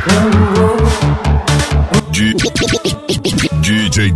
DJ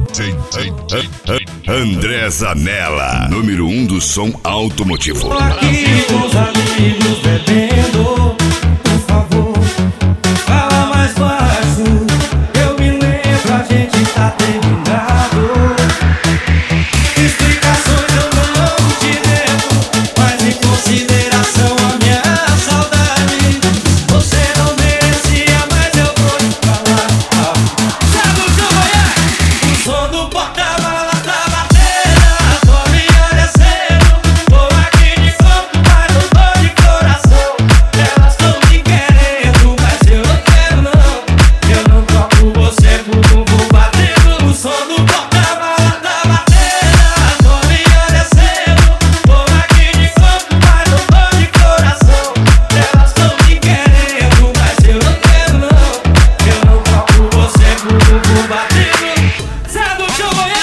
André Zanella, número 1 do som automotivo. Tô aqui com os amigos bebendo, por favor, fala mais baixo. Eu me lembro, a gente tá terminado. Explicações eu não te devo, mas em consideração a minha saudade, você não merecia, mas eu vou te falar. Sabe o que eu vou? O som do porta-mala tá batendo, a tua me olhecendo. Tô aqui de corpo, mas não tô de coração. Elas tão me querendo, mas eu não quero não. Eu não toco você por bumbum batendo. O som do porta-mala tá batendo, a tua me olhecendo. Tô aqui de corpo, mas não tô de coração. Elas tão me querendo, mas eu não quero não. Eu não toco você por bumbum batendo. Sabe o que eu vou?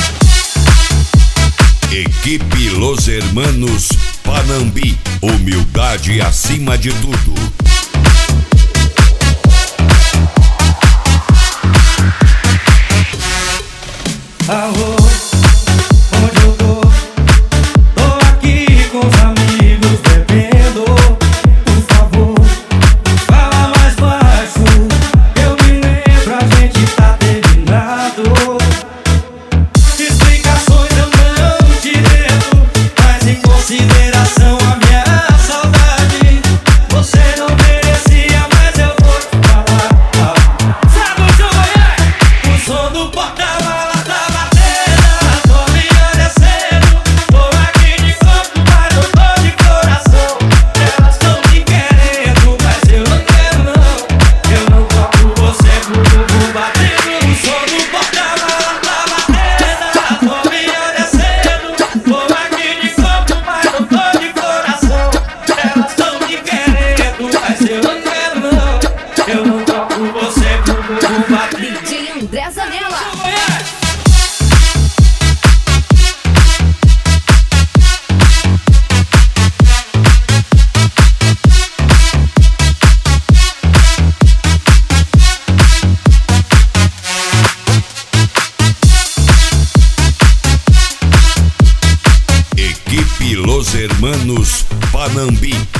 Equipe Los Hermanos Panambi, humildade acima de tudo. Alô, onde eu tô? Tô aqui com os amigos bebendo. Por favor, fala mais baixo. Eu me lembro, a gente tá terminado. Explicações eu não te devo, mas em consideração a minha saudade, você não merecia, mas eu vou te falar. Sabe o que eu vou? O som do porta-mala tá batendo, a tua me olhecendo. Tô aqui de corpo, mas não tô de coração. Elas tão me querendo, mas eu não quero não. Eu não toco você por bumbum batendo. O som do porta-mala tá batendo, a tua me olhecendo. Tô aqui de corpo, mas não tô de coração. Elas tão me querendo, mas eu não quero não. Eu não toco você por bumbum batendo. DJ André Zanella. Equipe Los Hermanos Panambi,